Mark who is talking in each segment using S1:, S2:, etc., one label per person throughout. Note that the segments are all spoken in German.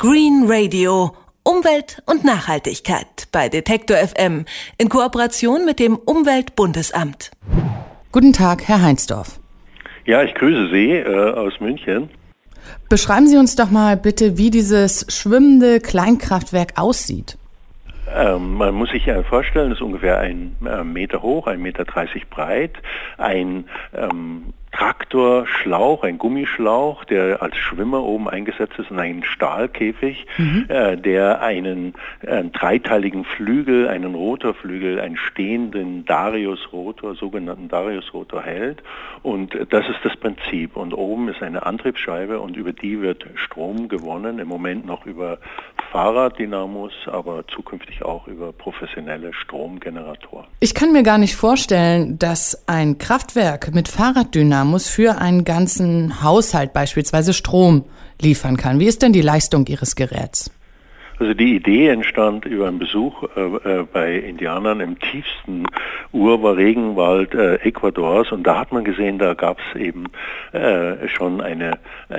S1: Green Radio. Umwelt und Nachhaltigkeit bei Detektor FM in Kooperation mit dem Umweltbundesamt.
S2: Guten Tag, Herr Heinsdorf.
S3: Ja, ich grüße Sie aus München.
S2: Beschreiben Sie uns doch mal bitte, wie dieses schwimmende Kleinkraftwerk aussieht.
S3: Man muss sich vorstellen, es ist ungefähr 1 Meter hoch, 1,30 Meter breit, ein Traktorschlauch, ein Gummischlauch, der als Schwimmer oben eingesetzt ist, in einen Stahlkäfig, der einen dreiteiligen Flügel, einen Rotorflügel, einen stehenden Darius-Rotor, sogenannten Darius-Rotor hält. Und das ist das Prinzip. Und oben ist eine Antriebsscheibe und über die wird Strom gewonnen, im Moment noch über Fahrraddynamos, aber zukünftig auch über professionelle Stromgeneratoren.
S2: Ich kann mir gar nicht vorstellen, dass ein Kraftwerk mit Fahrraddynamos für einen ganzen Haushalt beispielsweise Strom liefern kann. Wie ist denn die Leistung Ihres Geräts?
S3: Also die Idee entstand über einen Besuch bei Indianern im tiefsten Urwald-Regenwald Ecuadors, und da hat man gesehen, da gab es eben schon eine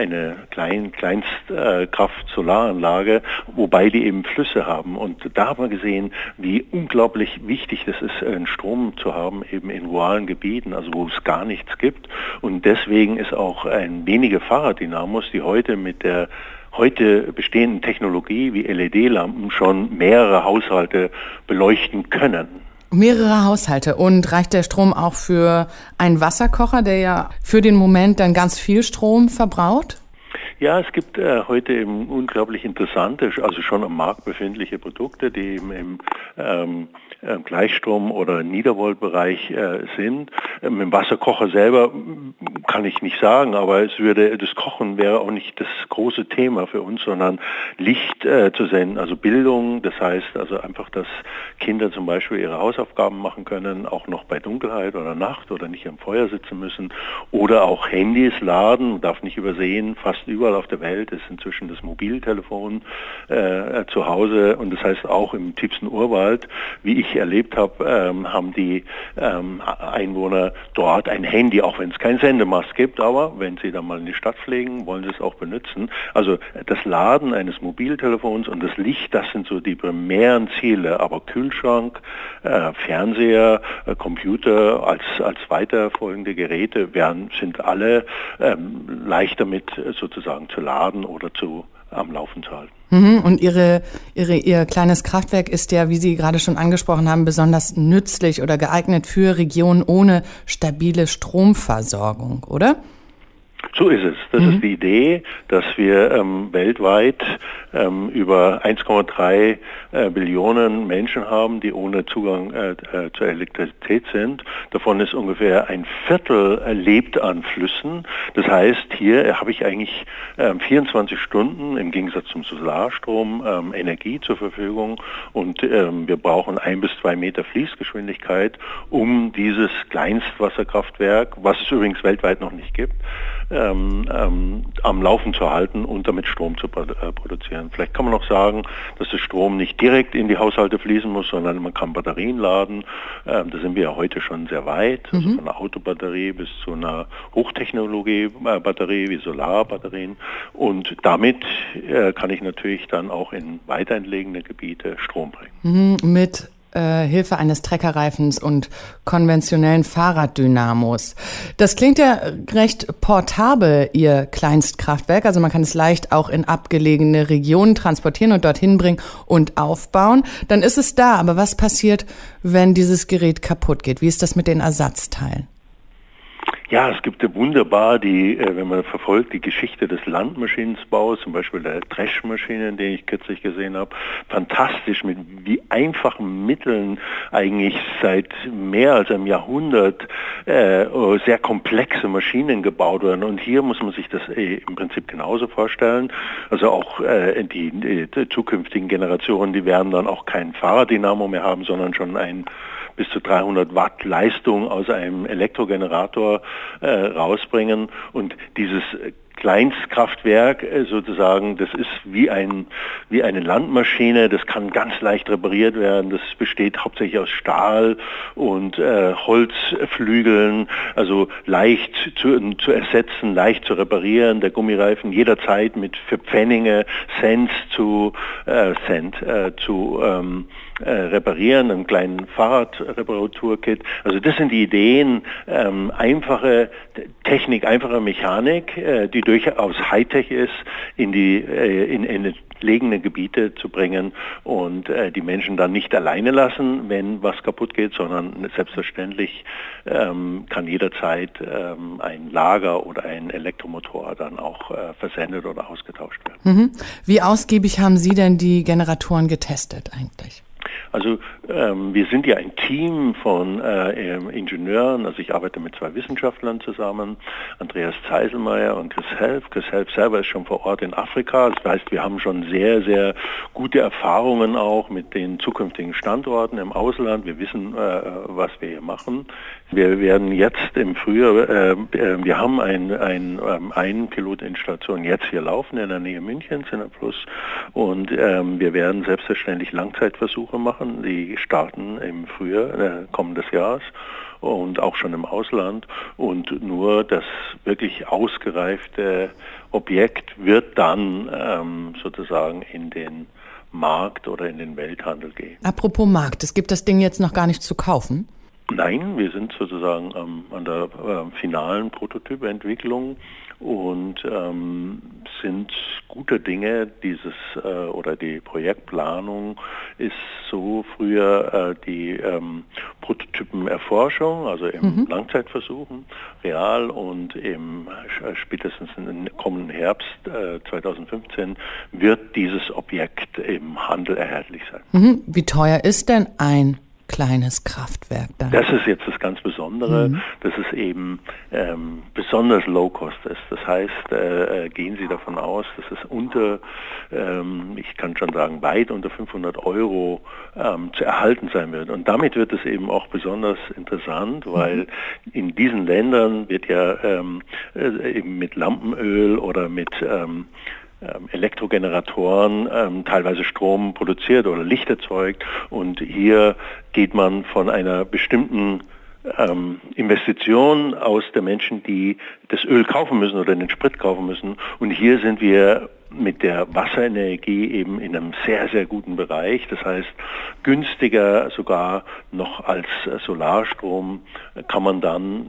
S3: Kleinstkraft-Solaranlage, wobei die eben Flüsse haben, und da hat man gesehen, wie unglaublich wichtig das ist, einen Strom zu haben, eben in ruralen Gebieten, also wo es gar nichts gibt, und deswegen ist auch wenige Fahrraddynamos, die heute mit der bestehenden Technologie wie LED-Lampen schon mehrere Haushalte beleuchten können.
S2: Mehrere Haushalte. Und reicht der Strom auch für einen Wasserkocher, der ja für den Moment dann ganz viel Strom verbraucht?
S3: Ja, es gibt heute eben unglaublich interessante, also schon am Markt befindliche Produkte, die eben im Gleichstrom- oder Niedervoltbereich sind. Mit dem Wasserkocher selber kann ich nicht sagen, aber das Kochen wäre auch nicht das große Thema für uns, sondern Licht zu senden, also Bildung, das heißt also einfach, dass Kinder zum Beispiel ihre Hausaufgaben machen können, auch noch bei Dunkelheit oder Nacht oder nicht am Feuer sitzen müssen, oder auch Handys laden, man darf nicht übersehen, fast überall auf der Welt ist inzwischen das Mobiltelefon zu Hause, und das heißt auch im tiefsten Urwald, wie ich erlebt habe, haben die Einwohner dort ein Handy, auch wenn es kein Sendemast gibt, aber wenn sie dann mal in die Stadt fliegen, wollen sie es auch benutzen. Also das Laden eines Mobiltelefons und das Licht, das sind so die primären Ziele, aber Kühlschrank, Fernseher, Computer als weiterfolgende Geräte sind alle leicht damit sozusagen zu laden oder am Laufen zu halten.
S2: Und Ihr kleines Kraftwerk ist ja, wie Sie gerade schon angesprochen haben, besonders nützlich oder geeignet für Regionen ohne stabile Stromversorgung, oder?
S3: So ist es. Das ist die Idee, dass wir weltweit über 1,3 Billionen Menschen haben, die ohne Zugang zur Elektrizität sind. Davon ist ungefähr 1/4 lebt an Flüssen. Das heißt, hier habe ich eigentlich 24 Stunden im Gegensatz zum Solarstrom Energie zur Verfügung, und wir brauchen 1 bis 2 Meter Fließgeschwindigkeit, um dieses Kleinstwasserkraftwerk, was es übrigens weltweit noch nicht gibt, am Laufen zu halten und damit Strom zu produzieren. Vielleicht kann man auch sagen, dass der Strom nicht direkt in die Haushalte fließen muss, sondern man kann Batterien laden. Da sind wir ja heute schon sehr weit, also von einer Autobatterie bis zu einer Hochtechnologie-Batterie wie Solarbatterien. Und damit kann ich natürlich dann auch in weiter entlegene Gebiete Strom bringen.
S2: Mit Hilfe eines Treckerreifens und konventionellen Fahrraddynamos. Das klingt ja recht portabel, Ihr Kleinstkraftwerk. Also man kann es leicht auch in abgelegene Regionen transportieren und dorthin bringen und aufbauen. Dann ist es da. Aber was passiert, wenn dieses Gerät kaputt geht? Wie ist das mit den Ersatzteilen?
S3: Ja, es gibt wunderbar wenn man verfolgt, die Geschichte des Landmaschinenbaus, zum Beispiel der Dreschmaschinen, den ich kürzlich gesehen habe, fantastisch, mit wie einfachen Mitteln eigentlich seit mehr als einem Jahrhundert sehr komplexe Maschinen gebaut werden. Und hier muss man sich das im Prinzip genauso vorstellen. Also auch die zukünftigen Generationen, die werden dann auch kein Fahrraddynamo mehr haben, sondern schon ein bis zu 300 Watt Leistung aus einem Elektrogenerator rausbringen. Und dieses Kleinstkraftwerk sozusagen, das ist wie eine Landmaschine, das kann ganz leicht repariert werden, das besteht hauptsächlich aus Stahl und Holzflügeln, also leicht zu ersetzen, leicht zu reparieren, der Gummireifen jederzeit für Pfennige, Cent zu reparieren, einem kleinen Fahrradreparaturkit. Also das sind die Ideen, einfache Technik, einfache Mechanik, die durchaus Hightech ist, in entlegene Gebiete zu bringen und die Menschen dann nicht alleine lassen, wenn was kaputt geht, sondern selbstverständlich kann jederzeit ein Lager oder ein Elektromotor dann auch versendet oder ausgetauscht werden.
S2: Wie ausgiebig haben Sie denn die Generatoren getestet eigentlich?
S3: Also wir sind ja ein Team von Ingenieuren, also ich arbeite mit 2 Wissenschaftlern zusammen, Andreas Zeiselmeier und Chris Helf. Chris Helf selber ist schon vor Ort in Afrika, das heißt, wir haben schon sehr, sehr gute Erfahrungen auch mit den zukünftigen Standorten im Ausland. Wir wissen, was wir hier machen. Wir werden jetzt im Frühjahr, wir haben eine Pilotinstallation jetzt hier laufen in der Nähe Münchens in der Plus und wir werden selbstverständlich Langzeitversuche machen, die starten im Frühjahr kommendes Jahres und auch schon im Ausland und nur das wirklich ausgereifte Objekt wird dann sozusagen in den Markt oder in den Welthandel gehen.
S2: Apropos Markt, es gibt das Ding jetzt noch gar nicht zu kaufen?
S3: Nein, wir sind sozusagen an der finalen Prototypentwicklung und sind gute Dinge. Die Projektplanung ist so früher die Prototypenerforschung, also im Langzeitversuchen, real und spätestens im kommenden Herbst 2015 wird dieses Objekt im Handel erhältlich sein.
S2: Wie teuer ist denn ein kleines Kraftwerk dann?
S3: Das ist jetzt das ganz Besondere, dass es eben besonders low-cost ist. Das heißt, gehen Sie davon aus, dass es ich kann schon sagen, weit unter 500 € zu erhalten sein wird. Und damit wird es eben auch besonders interessant, weil in diesen Ländern wird ja eben mit Lampenöl oder mit Elektrogeneratoren teilweise Strom produziert oder Licht erzeugt und hier geht man von einer bestimmten Investition aus der Menschen, die das Öl kaufen müssen oder den Sprit kaufen müssen und hier sind wir mit der Wasserenergie eben in einem sehr, sehr guten Bereich, das heißt günstiger sogar noch als Solarstrom kann man dann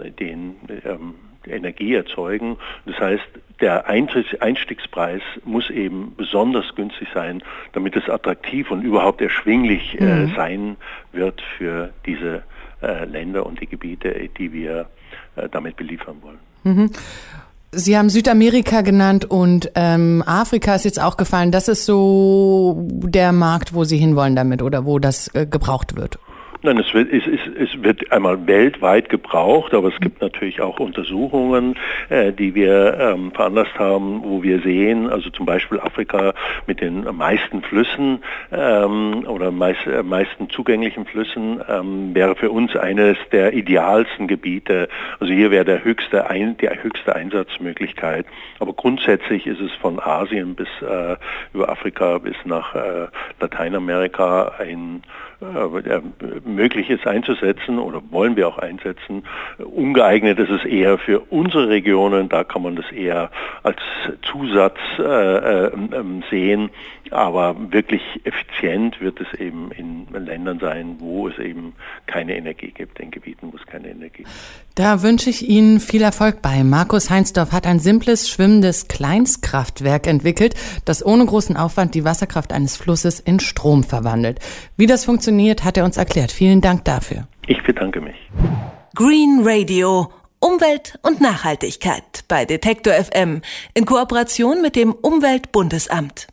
S3: Energie erzeugen. Das heißt, der Einstiegspreis muss eben besonders günstig sein, damit es attraktiv und überhaupt erschwinglich sein wird für diese Länder und die Gebiete, die wir damit beliefern wollen.
S2: Sie haben Südamerika genannt und Afrika ist jetzt auch gefallen. Das ist so der Markt, wo Sie hinwollen damit oder wo das gebraucht wird?
S3: Nein, es wird einmal weltweit gebraucht, aber es gibt natürlich auch Untersuchungen, die wir veranlasst haben, wo wir sehen, also zum Beispiel Afrika mit den meisten Flüssen oder meisten zugänglichen Flüssen wäre für uns eines der idealsten Gebiete. Also hier wäre die höchste Einsatzmöglichkeit. Aber grundsätzlich ist es von Asien bis über Afrika bis nach Lateinamerika möglich ist einzusetzen oder wollen wir auch einsetzen. Ungeeignet ist es eher für unsere Regionen, da kann man das eher als Zusatz sehen, aber wirklich effizient wird es eben in Ländern sein, wo es eben keine Energie gibt, in Gebieten, wo es keine Energie gibt.
S2: Da wünsche ich Ihnen viel Erfolg bei. Markus Heinsdorf hat ein simples, schwimmendes Kleinstkraftwerk entwickelt, das ohne großen Aufwand die Wasserkraft eines Flusses in Strom verwandelt. Wie das funktioniert, hat er uns erklärt. Vielen Dank dafür.
S3: Ich bedanke mich.
S1: Green Radio. Umwelt und Nachhaltigkeit bei Detektor FM in Kooperation mit dem Umweltbundesamt.